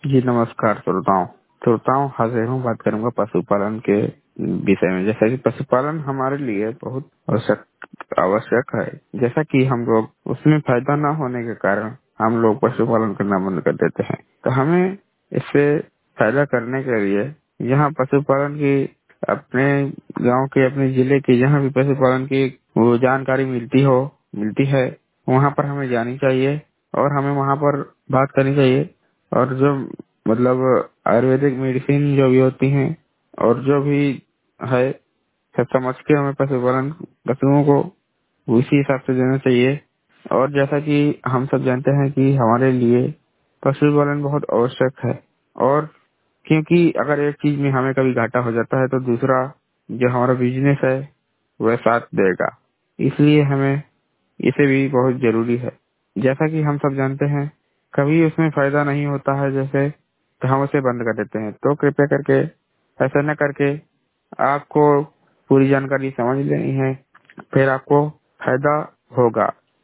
जी नमस्कार श्रोताओं। श्रोताओं, हाजिर हूँ, बात करूंगा पशुपालन के विषय में। जैसा कि पशुपालन हमारे लिए बहुत आवश्यक आवश्यक है। जैसा कि हम लोग उसमें फायदा न होने के कारण हम लोग पशुपालन करना बंद कर देते हैं। तो हमें इससे फायदा करने के लिए यहाँ पशुपालन की अपने गांव के, अपने जिले के, जहाँ भी पशुपालन की वो जानकारी मिलती है, वहाँ पर हमें जानी चाहिए और हमें वहाँ पर बात करनी चाहिए। और जो मतलब आयुर्वेदिक मेडिसिन जो भी होती हैं और जो भी है, सब समझ के हमें पशुपालन पशुओं को उसी हिसाब से देना चाहिए। और जैसा कि हम सब जानते हैं कि हमारे लिए पशुपालन बहुत आवश्यक है। और क्योंकि अगर एक चीज में हमें कभी घाटा हो जाता है तो दूसरा जो हमारा बिजनेस है वह साथ देगा। इसलिए हमें इसे भी बहुत जरूरी है। जैसा कि हम सब जानते हैं, कभी उसमें फायदा नहीं होता है जैसे, तो हम उसे बंद कर देते हैं। तो कृपया करके ऐसा न करके आपको पूरी जानकारी समझ लेनी है, फिर आपको फायदा होगा।